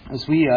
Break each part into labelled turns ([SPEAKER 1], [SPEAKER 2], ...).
[SPEAKER 1] As we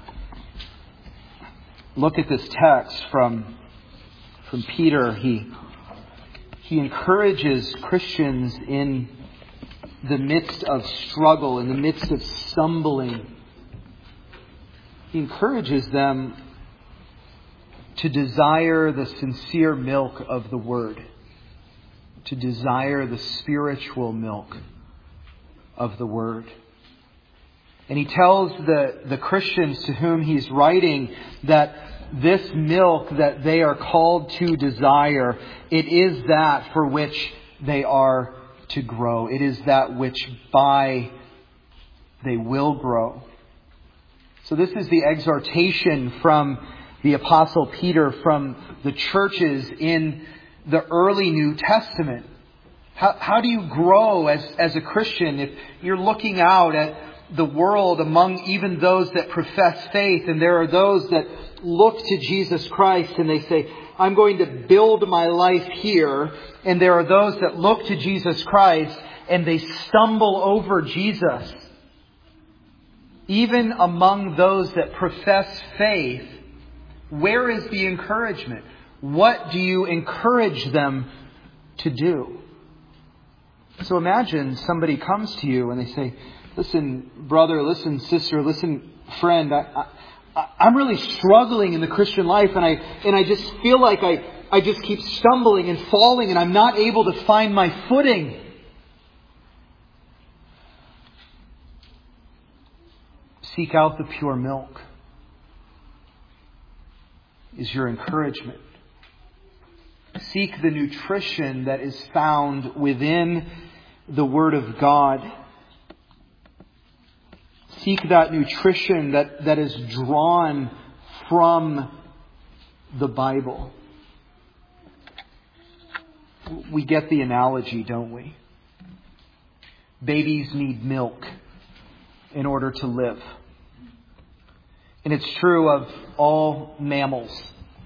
[SPEAKER 1] look at this text from Peter, he encourages Christians in the midst of struggle, in the midst of stumbling. He encourages them to desire the sincere milk of the Word, to desire the spiritual milk of the Word. And he tells the Christians to whom he's writing that this milk that they are called to desire, it is that for which they are to grow. It is that which by they will grow. So this is the exhortation from the Apostle Peter from the churches in the early New Testament. How do you grow as a Christian if you're looking out at the world among even those that profess faith, and there are those that look to Jesus Christ and they say, I'm going to build my life here. And there are those that look to Jesus Christ and they stumble over Jesus. Even among those that profess faith, where is the encouragement? What do you encourage them to do? So imagine somebody comes to you and they say, listen, brother, listen, sister, listen, friend, I'm really struggling in the Christian life, and I just feel like I just keep stumbling and falling, and I'm not able to find my footing. Seek out the pure milk is your encouragement. Seek the nutrition that is found within the Word of God. Seek that nutrition that is drawn from the Bible. We get the analogy, don't we? Babies need milk in order to live. And it's true of all mammals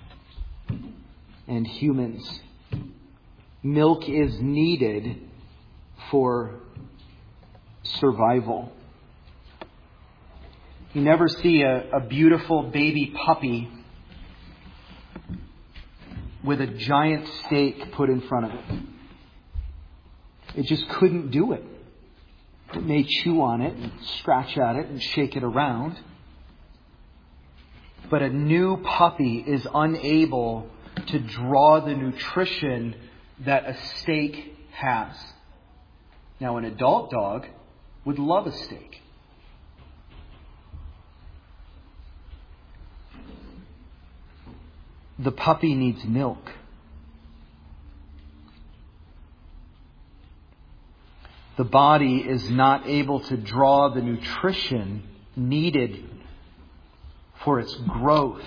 [SPEAKER 1] and humans. Milk is needed for survival. You never see a beautiful baby puppy with a giant steak put in front of it. It just couldn't do it. It may chew on it and scratch at it and shake it around. But a new puppy is unable to draw the nutrition that a steak has. Now, an adult dog would love a steak. The puppy needs milk. The body is not able to draw the nutrition needed for its growth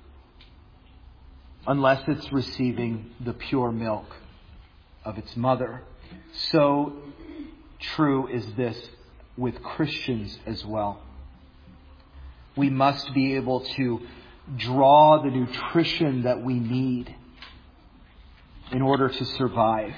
[SPEAKER 1] unless it's receiving the pure milk of its mother. So true is this with Christians as well. We must be able to draw the nutrition that we need in order to survive.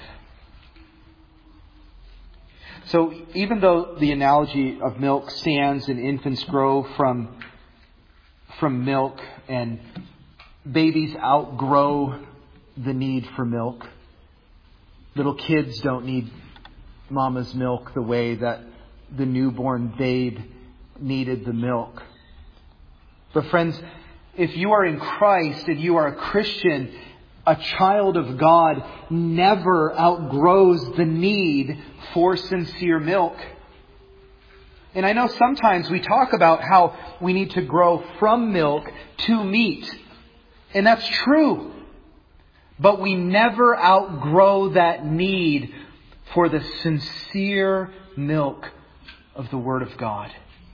[SPEAKER 1] So even though the analogy of milk stands and infants grow from milk and babies outgrow the need for milk, little kids don't need mama's milk the way that the newborn babe needed the milk. But friends, if you are in Christ and you are a Christian, a child of God never outgrows the need for sincere milk. And I know sometimes we talk about how we need to grow from milk to meat. And that's true. But we never outgrow that need for the sincere milk of the Word of God.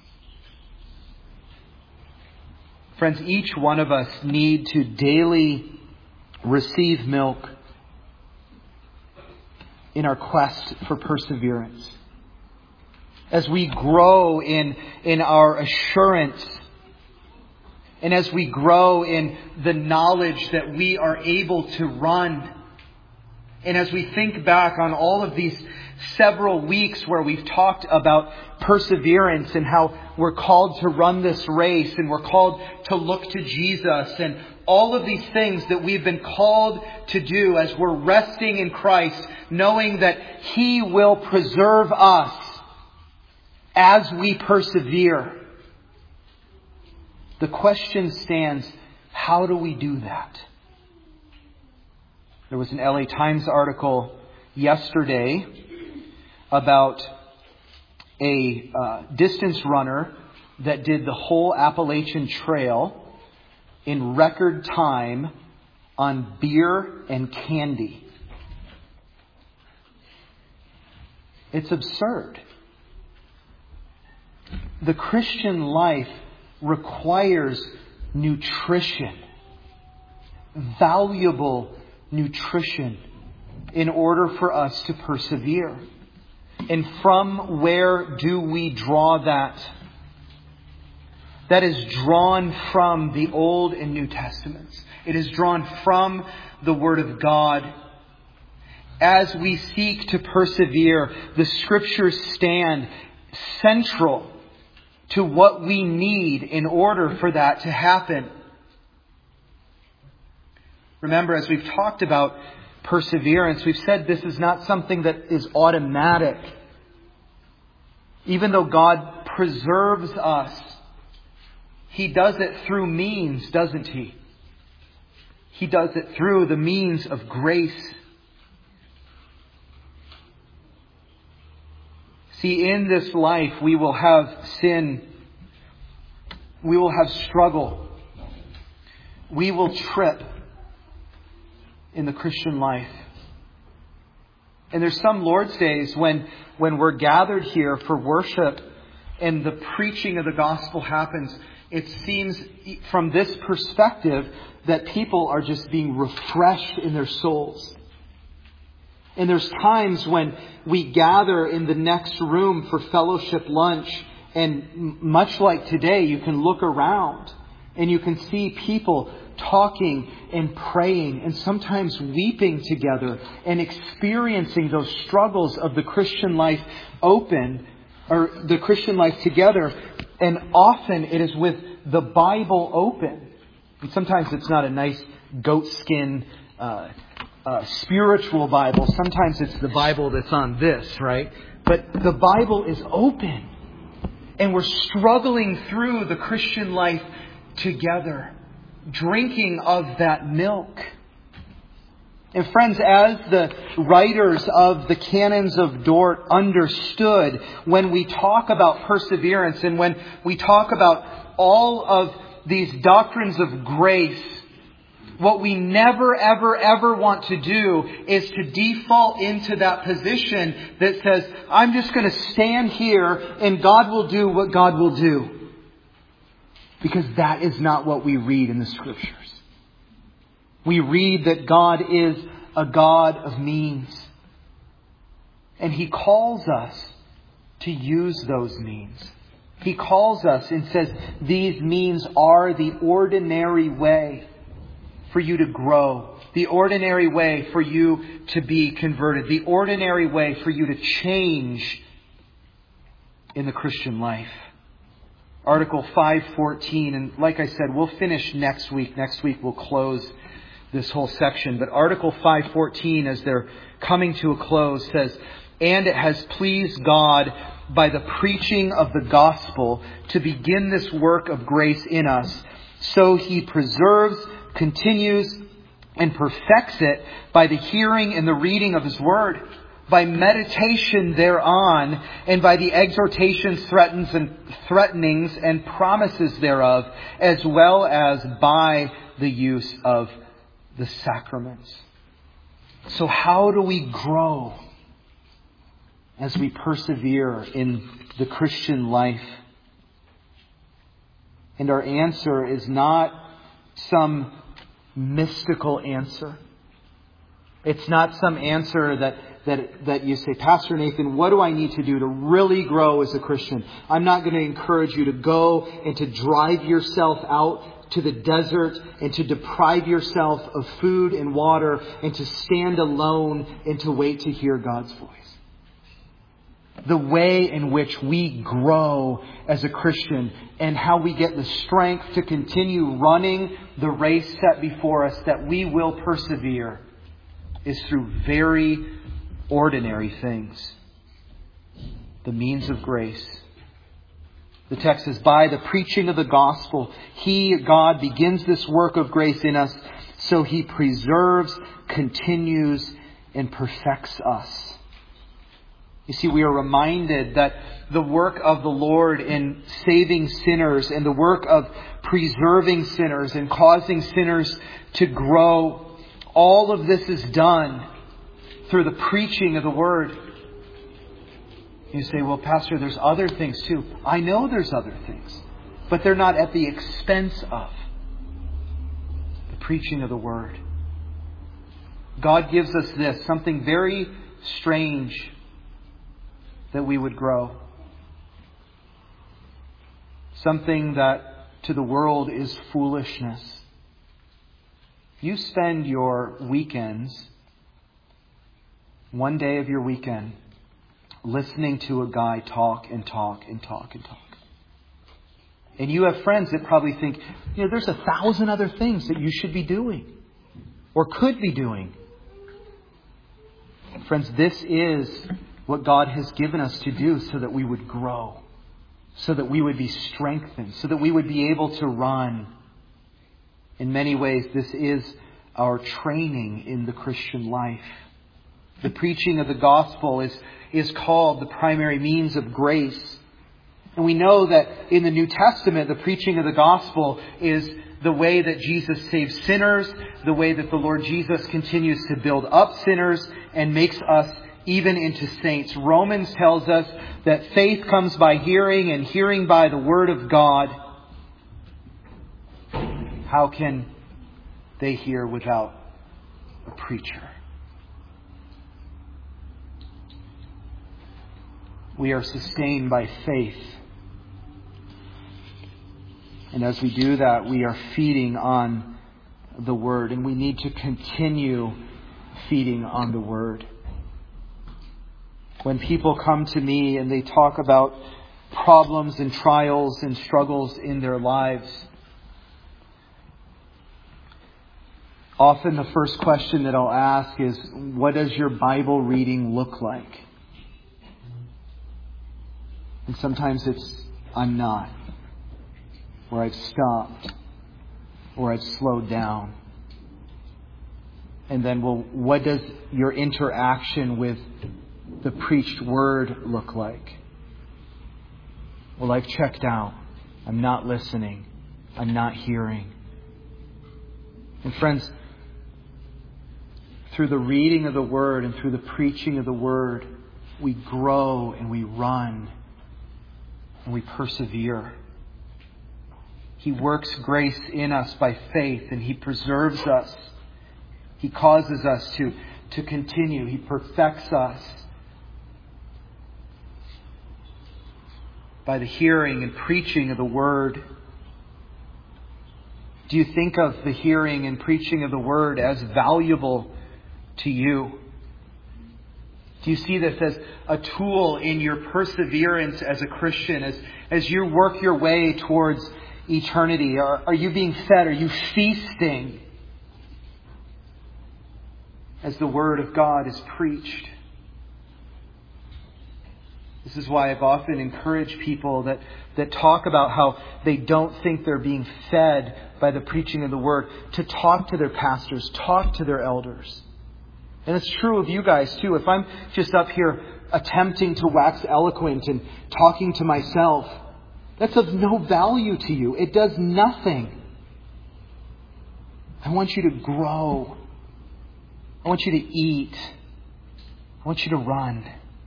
[SPEAKER 1] Friends, each one of us need to daily receive milk in our quest for perseverance. As we grow in our assurance, and as we grow in the knowledge that we are able to run, and as we think back on all of these several weeks where we've talked about perseverance and how we're called to run this race and we're called to look to Jesus and all of these things that we've been called to do as we're resting in Christ, knowing that He will preserve us as we persevere. The question stands, how do we do that? There was an LA Times article yesterday about a distance runner that did the whole Appalachian Trail in record time on beer and candy. It's absurd. The Christian life requires nutrition, valuable nutrition, in order for us to persevere. And from where do we draw that? That is drawn from the Old and New Testaments. It is drawn from the Word of God. As we seek to persevere, the Scriptures stand central to what we need in order for that to happen. Remember, as we've talked about perseverance, we've said this is not something that is automatic. Even though God preserves us, He does it through means, doesn't He? He does it through the means of grace. See, in this life we will have sin. We will have struggle. We will trip in the Christian life. And there's some Lord's Days when we're gathered here for worship and the preaching of the gospel happens. It seems from this perspective that people are just being refreshed in their souls. And there's times when we gather in the next room for fellowship lunch, and much like today, you can look around and you can see people talking and praying and sometimes weeping together and experiencing those struggles of the Christian life the Christian life together. And often it is with the Bible open. And sometimes it's not a nice goatskin spiritual Bible. Sometimes it's the Bible that's on this, right? But the Bible is open. And we're struggling through the Christian life together, drinking of that milk. And friends, as the writers of the Canons of Dort understood, when we talk about perseverance and when we talk about all of these doctrines of grace, what we never, ever, ever want to do is to default into that position that says, I'm just going to stand here and God will do what God will do. Because that is not what we read in the Scriptures. We read that God is a God of means. And He calls us to use those means. He calls us and says, these means are the ordinary way for you to grow. The ordinary way for you to be converted. The ordinary way for you to change in the Christian life. Article 5:14, and like I said, we'll finish next week. Next week we'll close this whole section. But Article 5:14, as they're coming to a close, says, and it has pleased God by the preaching of the gospel to begin this work of grace in us. So He preserves, continues, and perfects it by the hearing and the reading of His word, by meditation thereon, and by the exhortations, threatenings, and promises thereof, as well as by the use of the sacraments. So how do we grow as we persevere in the Christian life? And our answer is not some mystical answer. It's not some answer that you say, Pastor Nathan, what do I need to do to really grow as a Christian? I'm not going to encourage you to go and to drive yourself out to the desert and to deprive yourself of food and water and to stand alone and to wait to hear God's voice. the way in which we grow as a Christian and how we get the strength to continue running the race set before us, that we will persevere, is through very ordinary things. The means of grace. The text says, by the preaching of the gospel, He, God, begins this work of grace in us, so He preserves, continues, and perfects us. You see, we are reminded that the work of the Lord in saving sinners and the work of preserving sinners and causing sinners to grow, all of this is done through the preaching of the Word. You say, well, Pastor, there's other things too. I know there's other things, but they're not at the expense of the preaching of the Word. God gives us this, something very strange, that we would grow. Something that to the world is foolishness. You spend your weekends, one day of your weekend, listening to a guy talk and talk and talk and talk. And you have friends that probably think, there's 1,000 other things that you should be doing or could be doing. Friends, this is what God has given us to do so that we would grow, so that we would be strengthened, so that we would be able to run. In many ways, this is our training in the Christian life. The preaching of the gospel is called the primary means of grace. And we know that in the New Testament, the preaching of the gospel is the way that Jesus saves sinners, the way that the Lord Jesus continues to build up sinners and makes us even into saints. Romans tells us that faith comes by hearing and hearing by the Word of God. How can they hear without a preacher? We are sustained by faith. And as we do that, we are feeding on the Word. And we need to continue feeding on the Word. When people come to me and they talk about problems and trials and struggles in their lives, often the first question that I'll ask is, what does your Bible reading look like? And sometimes it's, I'm not. Or I've stopped. Or I've slowed down. And then, well, what does your interaction with the preached word look like? Well, I've checked out. I'm not listening. I'm not hearing. And friends, through the reading of the Word and through the preaching of the Word, we grow and we run and we persevere. He works grace in us by faith, and He preserves us. He causes us to continue. He perfects us by the hearing and preaching of the Word. Do you think of the hearing and preaching of the Word as valuable to you? Do you see this as a tool in your perseverance as a Christian, as you work your way towards eternity? Are you being fed? Are you feasting as the Word of God is preached? This is why I've often encouraged people that talk about how they don't think they're being fed by the preaching of the Word to talk to their pastors, talk to their elders. And it's true of you guys too. If I'm just up here attempting to wax eloquent and talking to myself, that's of no value to you. It does nothing. I want you to grow. I want you to eat. I want you to run.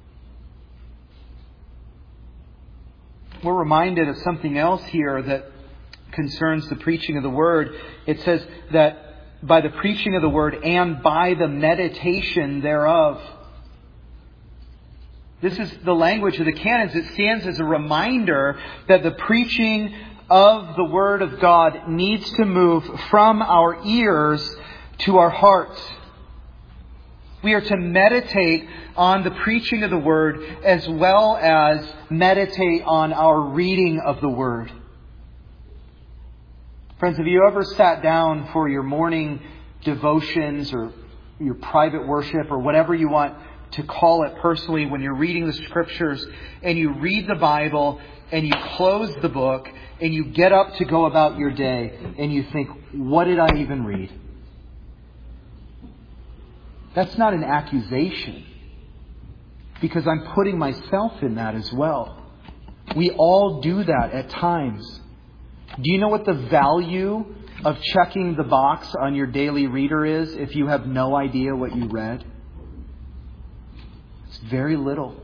[SPEAKER 1] We're reminded of something else here that concerns the preaching of the Word. It says that by the preaching of the Word and by the meditation thereof. This is the language of the canons. It stands as a reminder that the preaching of the Word of God needs to move from our ears to our hearts. We are to meditate on the preaching of the Word as well as meditate on our reading of the Word. Friends, have you ever sat down for your morning devotions or your private worship or whatever you want to call it personally when you're reading the Scriptures and you read the Bible and you close the book and you get up to go about your day and you think, what did I even read? That's not an accusation, because I'm putting myself in that as well. We all do that at times. Do you know what the value of checking the box on your daily reader is if you have no idea what you read? It's very little.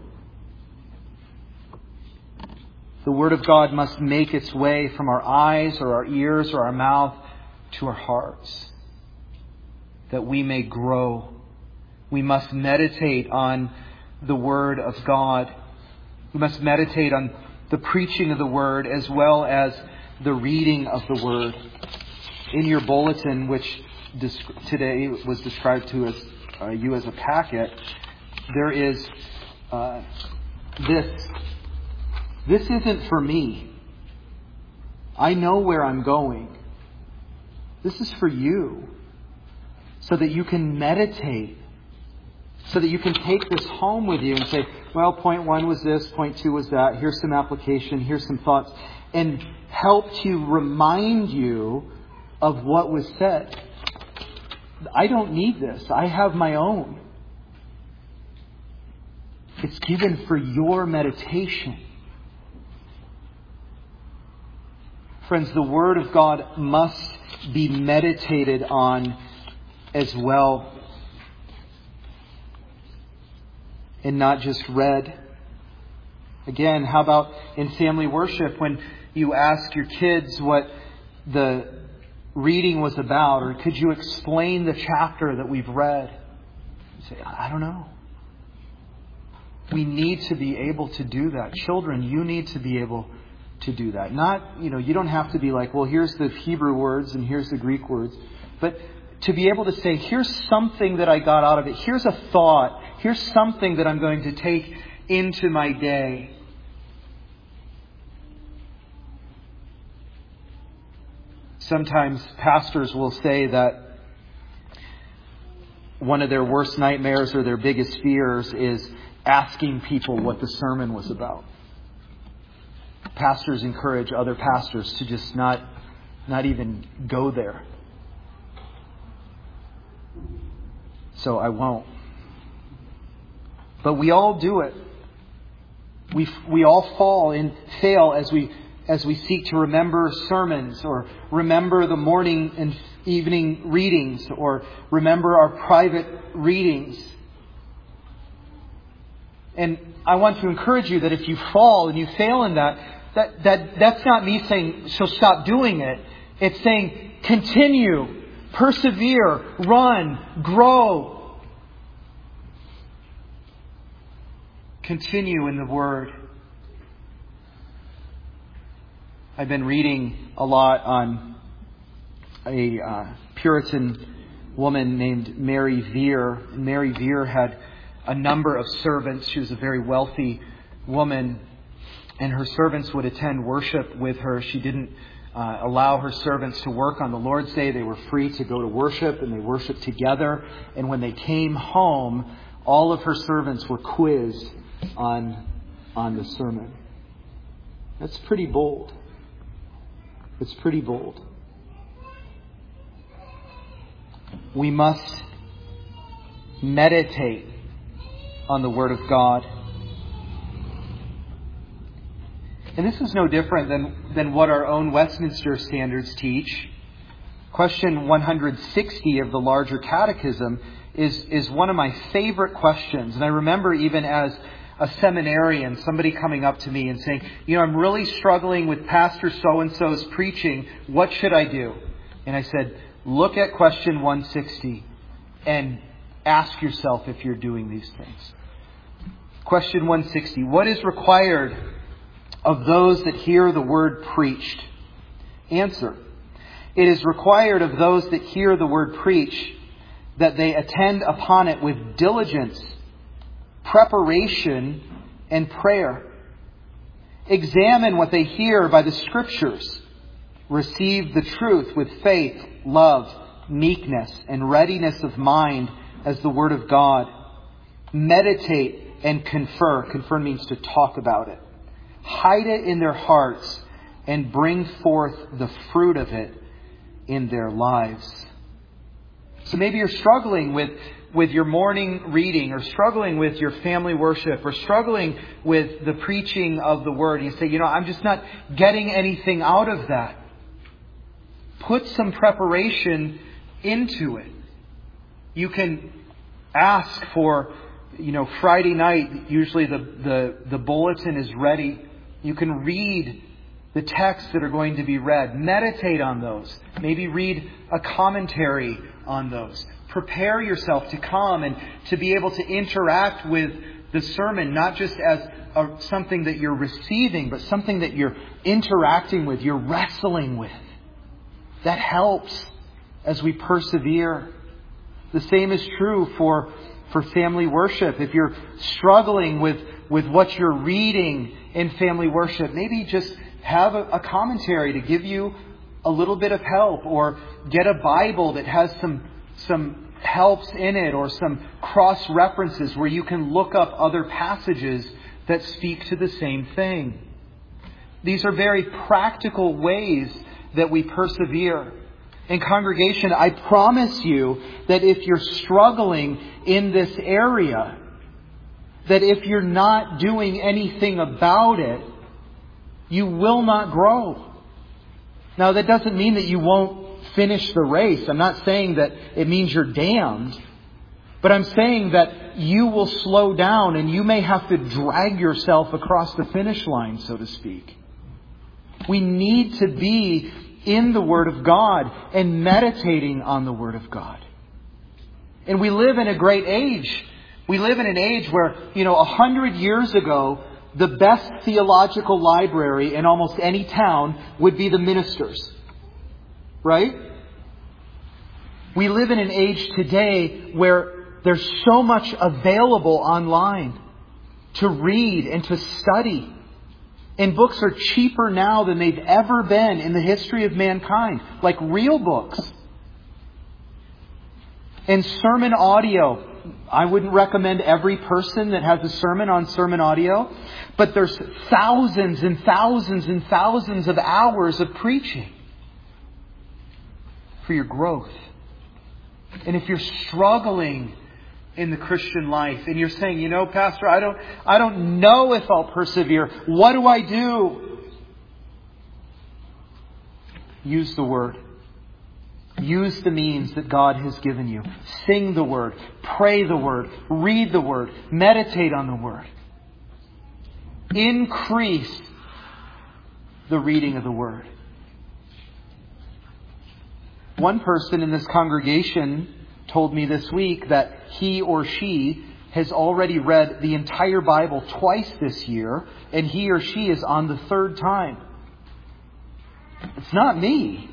[SPEAKER 1] The Word of God must make its way from our eyes or our ears or our mouth to our hearts, that we may grow. We must meditate on the Word of God. We must meditate on the preaching of the Word as well as the reading of the Word. In your bulletin, which today was described to us, you as a packet, there is this. This isn't for me. I know where I'm going. This is for you, so that you can meditate, so that you can take this home with you and say, well, point 1 was this, point 2 was that, here's some application, here's some thoughts, and help to remind you of what was said. I don't need this. I have my own. It's given for your meditation. Friends, the Word of God must be meditated on as well, and not just read. Again, how about in family worship when you ask your kids what the reading was about, or could you explain the chapter that we've read? You say, I don't know. We need to be able to do that. Children, you need to be able to do that. Not, you don't have to be like, well, here's the Hebrew words and here's the Greek words. But to be able to say, here's something that I got out of it. Here's a thought. Here's something that I'm going to take into my day. Sometimes pastors will say that one of their worst nightmares or their biggest fears is asking people what the sermon was about. Pastors encourage other pastors to just not even go there. So I won't. But we all do it. We all fall and fail as we seek to remember sermons, or remember the morning and evening readings, or remember our private readings. And I want to encourage you that if you fall and you fail in that's not me saying, so stop doing it. It's saying, continue, persevere, run, grow. Continue in the Word. I've been reading a lot on a Puritan woman named Mary Vere. Mary Vere had a number of servants. She was a very wealthy woman, and her servants would attend worship with her. She didn't allow her servants to work on the Lord's Day. They were free to go to worship, and they worshiped together. And when they came home, all of her servants were quizzed on the sermon. That's pretty bold. It's pretty bold. We must meditate on the Word of God. And this is no different than what our own Westminster Standards teach. Question 160 of the larger catechism is one of my favorite questions. And I remember even as a seminarian, somebody coming up to me and saying, I'm really struggling with Pastor so-and-so's preaching. What should I do? And I said, look at question 160 and ask yourself if you're doing these things. Question 160. What is required of those that hear the word preached? Answer. It is required of those that hear the word preached that they attend upon it with diligence, preparation, and prayer. Examine what they hear by the Scriptures. Receive the truth with faith, love, meekness, and readiness of mind as the Word of God. Meditate and confer. Confer means to talk about it. Hide it in their hearts and bring forth the fruit of it in their lives. So maybe you're struggling with your morning reading, or struggling with your family worship, or struggling with the preaching of the Word. You say, I'm just not getting anything out of that. Put some preparation into it. You can ask for, Friday night, usually the bulletin is ready. You can read the texts that are going to be read. Meditate on those. Maybe read a commentary on those. Prepare yourself to come and to be able to interact with the sermon, not just as something that you're receiving, but something that you're interacting with, you're wrestling with. That helps as we persevere. The same is true for family worship. If you're struggling with what you're reading in family worship, maybe just have a commentary to give you a little bit of help, or get a Bible that has some helps in it, or some cross-references where you can look up other passages that speak to the same thing. These are very practical ways that we persevere. And congregation, I promise you that if you're struggling in this area, that if you're not doing anything about it, you will not grow. Now, that doesn't mean that you won't finish the race. I'm not saying that it means you're damned. But I'm saying that you will slow down, and you may have to drag yourself across the finish line, so to speak. We need to be in the Word of God and meditating on the Word of God. And we live in a great age. We live in an age where, 100 years ago, the best theological library in almost any town would be the ministers. Right? We live in an age today where there's so much available online to read and to study. And books are cheaper now than they've ever been in the history of mankind. Like real books. And sermon audio. I wouldn't recommend every person that has a sermon on sermon audio. But there's thousands and thousands and thousands of hours of preaching for your growth. And if you're struggling in the Christian life and you're saying, Pastor, I don't know if I'll persevere. What do I do? Use the Word. Use the means that God has given you. Sing the Word. Pray the Word. Read the Word. Meditate on the Word. Increase the reading of the Word. One person in this congregation told me this week that he or she has already read the entire Bible twice this year, and he or she is on the third time. It's not me.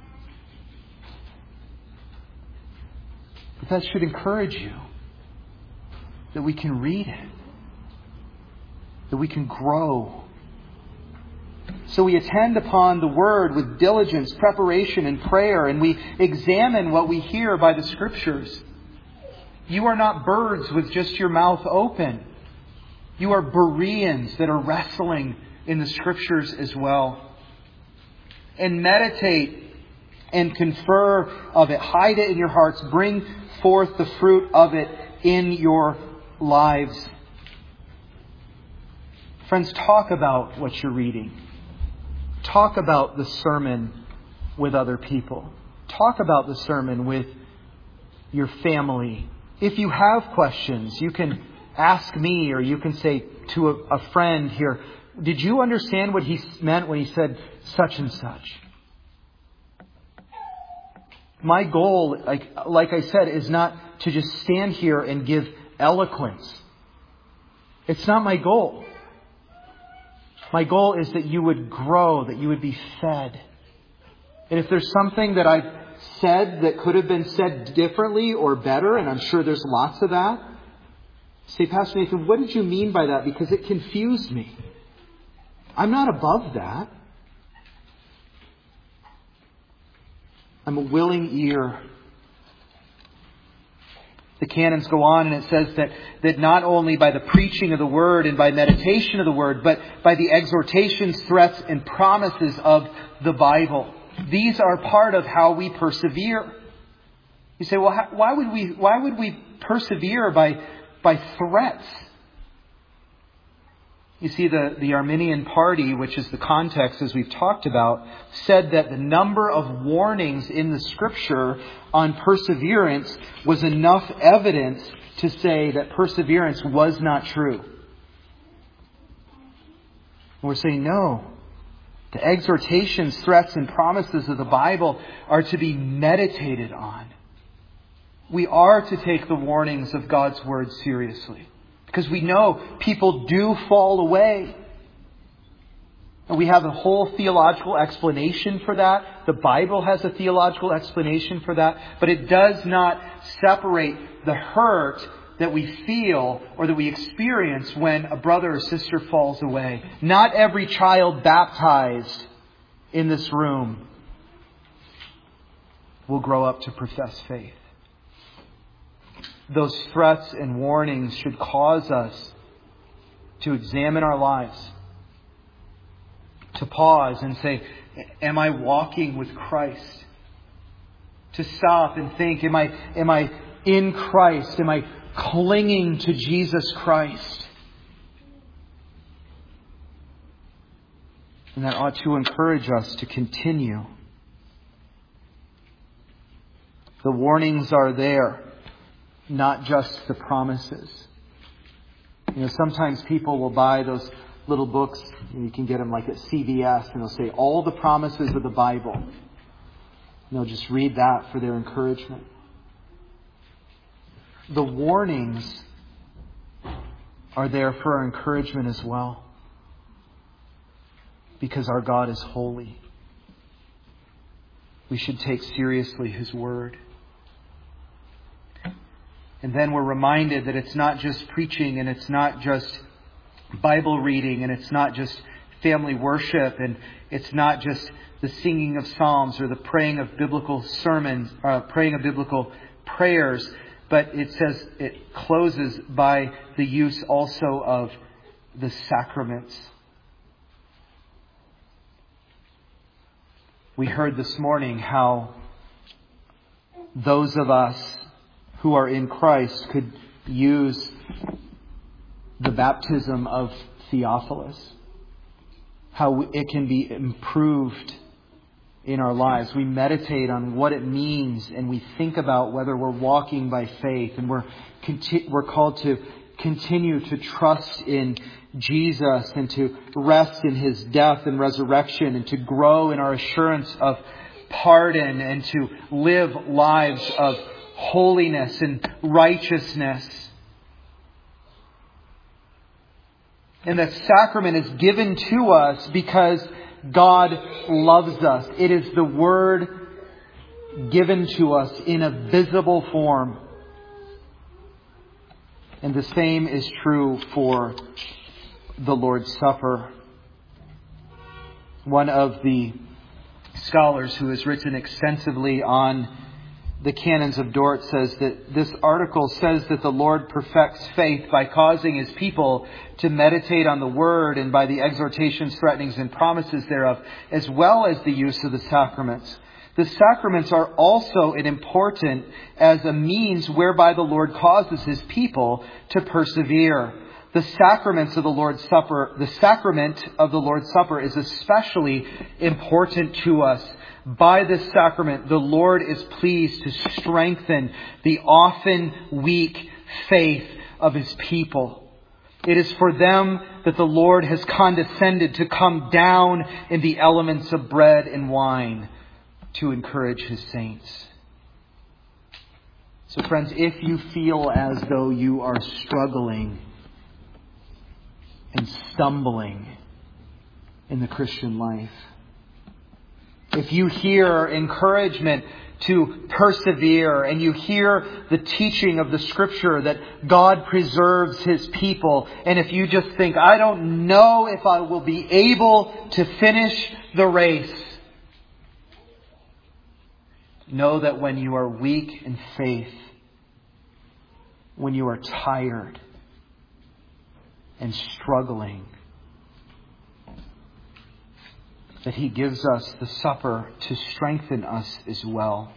[SPEAKER 1] But that should encourage you that we can read it, that we can grow. So we attend upon the Word with diligence, preparation, and prayer, and we examine what we hear by the Scriptures. You are not birds with just your mouth open. You are Bereans that are wrestling in the Scriptures as well. And meditate and confer of it. Hide it in your hearts. Bring forth the fruit of it in your lives. Friends, talk about what you're reading. Talk about the sermon with other people. Talk about the sermon with your family. If you have questions, you can ask me, or you can say to a friend here, did you understand what he meant when he said such and such? My goal, like I said, is not to just stand here and give eloquence. It's not my goal. My goal is that you would grow, that you would be fed. And if there's something that I've said that could have been said differently or better, and I'm sure there's lots of that, say, Pastor Nathan, what did you mean by that? Because it confused me. I'm not above that. I'm a willing ear. The canons go on and it says that not only by the preaching of the Word and by meditation of the Word, but by the exhortations, threats, and promises of the Bible. These are part of how we persevere. You say, well, why would we persevere by threats? You see, the Arminian party, which is the context as we've talked about, said that the number of warnings in the Scripture on perseverance was enough evidence to say that perseverance was not true. And we're saying no. The exhortations, threats, and promises of the Bible are to be meditated on. We are to take the warnings of God's Word seriously. Because we know people do fall away. And we have a whole theological explanation for that. The Bible has a theological explanation for that. But it does not separate the hurt that we feel or that we experience when a brother or sister falls away. Not every child baptized in this room will grow up to profess faith. Those threats and warnings should cause us to examine our lives, to pause and say, am I walking with Christ? To stop and think, am I in Christ? Am I clinging to Jesus Christ? And that ought to encourage us to continue. The warnings are there. Not just the promises. You know, sometimes people will buy those little books, and you can get them like at CVS, and they'll say all the promises of the Bible. And they'll just read that for their encouragement. The warnings are there for our encouragement as well. Because our God is holy. We should take seriously His Word. And then we're reminded that it's not just preaching and it's not just Bible reading and it's not just family worship and it's not just the singing of psalms or the praying of biblical sermons, praying of biblical prayers, but it says it closes by the use also of the sacraments. We heard this morning how those of us who are in Christ could use the baptism of Theophilus. How it can be improved in our lives. We meditate on what it means and we think about whether we're walking by faith. And we're called to continue to trust in Jesus and to rest in His death and resurrection and to grow in our assurance of pardon and to live lives of holiness and righteousness. And that sacrament is given to us because God loves us. It is the Word given to us in a visible form. And the same is true for the Lord's Supper. One of the scholars who has written extensively on the Canons of Dort says that this article says that the Lord perfects faith by causing His people to meditate on the Word and by the exhortations, threatenings, and promises thereof, as well as the use of the sacraments. The sacraments are also important as a means whereby the Lord causes His people to persevere. The sacraments of the Lord's Supper, the sacrament of the Lord's Supper is especially important to us. By this sacrament, the Lord is pleased to strengthen the often weak faith of His people. It is for them that the Lord has condescended to come down in the elements of bread and wine to encourage His saints. So friends, if you feel as though you are struggling and stumbling in the Christian life, if you hear encouragement to persevere, and you hear the teaching of the Scripture that God preserves His people, and if you just think, I don't know if I will be able to finish the race, know that when you are weak in faith, when you are tired and struggling, that He gives us the supper to strengthen us as well,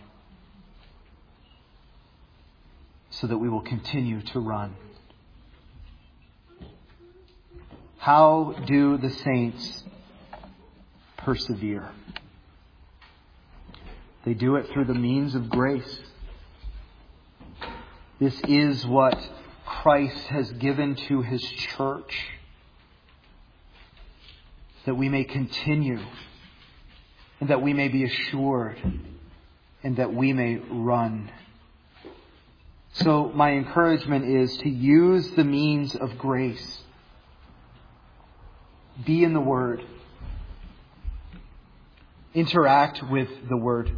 [SPEAKER 1] so that we will continue to run. How do the saints persevere? They do it through the means of grace. This is what Christ has given to His church, that we may continue, and that we may be assured, and that we may run. So my encouragement is to use the means of grace. Be in the Word. Interact with the Word.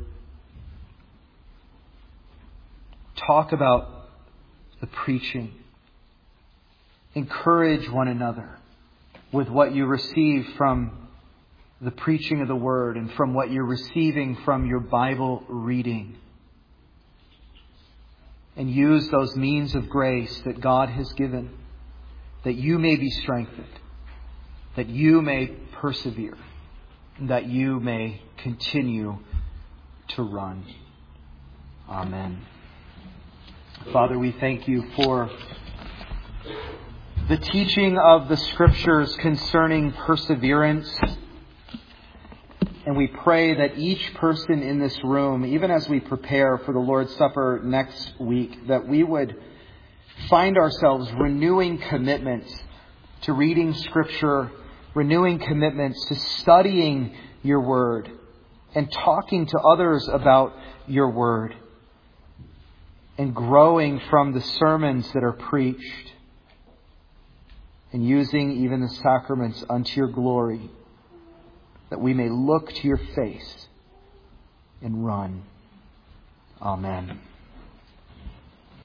[SPEAKER 1] Talk about the preaching. Encourage one another with what you receive from the preaching of the Word and from what you're receiving from your Bible reading. And use those means of grace that God has given, that you may be strengthened, that you may persevere, and that you may continue to run. Amen. Father, we thank You for the teaching of the Scriptures concerning perseverance. And we pray that each person in this room, even as we prepare for the Lord's Supper next week, that we would find ourselves renewing commitments to reading Scripture, renewing commitments to studying Your Word, and talking to others about Your Word, and growing from the sermons that are preached, and using even the sacraments unto Your glory, that we may look to Your face and run. Amen.